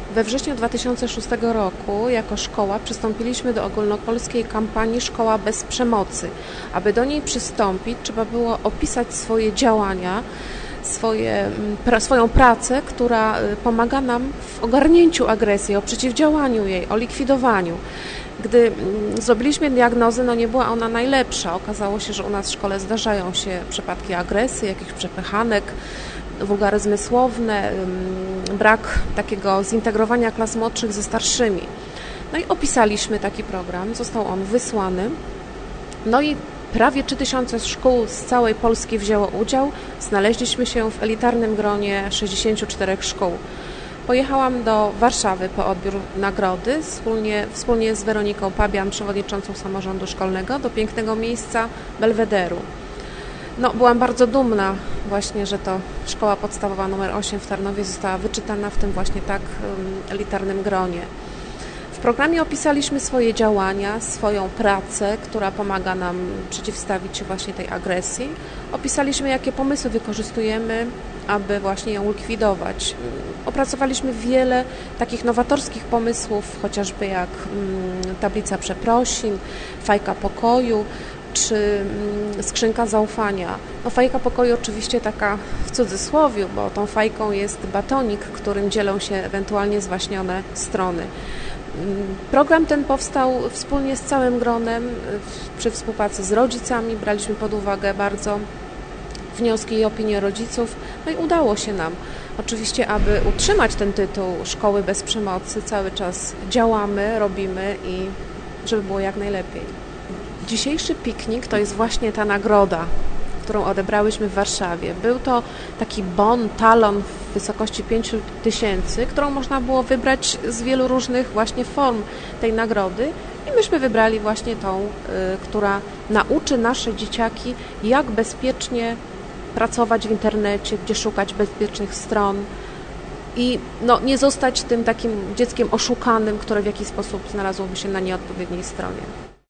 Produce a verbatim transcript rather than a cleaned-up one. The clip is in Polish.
We wrześniu dwa tysiące szóstego roku jako szkoła przystąpiliśmy do ogólnopolskiej kampanii Szkoła bez przemocy. Aby do niej przystąpić, trzeba było opisać swoje działania, swoje, pra, swoją pracę, która pomaga nam w ogarnięciu agresji, o przeciwdziałaniu jej, o likwidowaniu. Gdy zrobiliśmy diagnozę, no nie była ona najlepsza. Okazało się, że u nas w szkole zdarzają się przypadki agresji, jakichś przepychanek, wulgaryzmy słowne, brak takiego zintegrowania klas młodszych ze starszymi. No i opisaliśmy taki program, został on wysłany. No i prawie trzy tysiące szkół z całej Polski wzięło udział. Znaleźliśmy się w elitarnym gronie sześćdziesięciu czterech szkół. Pojechałam do Warszawy po odbiór nagrody wspólnie, wspólnie z Weroniką Pabian, przewodniczącą samorządu szkolnego, do pięknego miejsca Belwederu. No, byłam bardzo dumna właśnie, że to szkoła podstawowa numer osiem w Tarnowie została wyczytana w tym właśnie tak elitarnym gronie. W programie opisaliśmy swoje działania, swoją pracę, która pomaga nam przeciwstawić się właśnie tej agresji. Opisaliśmy, jakie pomysły wykorzystujemy, aby właśnie ją likwidować. Opracowaliśmy wiele takich nowatorskich pomysłów, chociażby jak tablica przeprosin, fajka pokoju, czy skrzynka zaufania. No, fajka pokoju oczywiście taka w cudzysłowiu, bo tą fajką jest batonik, którym dzielą się ewentualnie zwaśnione strony. Program ten powstał wspólnie z całym gronem, przy współpracy z rodzicami. Braliśmy pod uwagę bardzo wnioski i opinie rodziców, no i udało się nam. Oczywiście, aby utrzymać ten tytuł Szkoły bez przemocy, cały czas działamy, robimy i żeby było jak najlepiej. Dzisiejszy piknik to jest właśnie ta nagroda, którą odebrałyśmy w Warszawie. Był to taki bon, talon w wysokości pięciu tysięcy, którą można było wybrać z wielu różnych właśnie form tej nagrody i myśmy wybrali właśnie tą, y, która nauczy nasze dzieciaki, jak bezpiecznie pracować w internecie, gdzie szukać bezpiecznych stron i no, nie zostać tym takim dzieckiem oszukanym, które w jakiś sposób znalazłoby się na nieodpowiedniej stronie.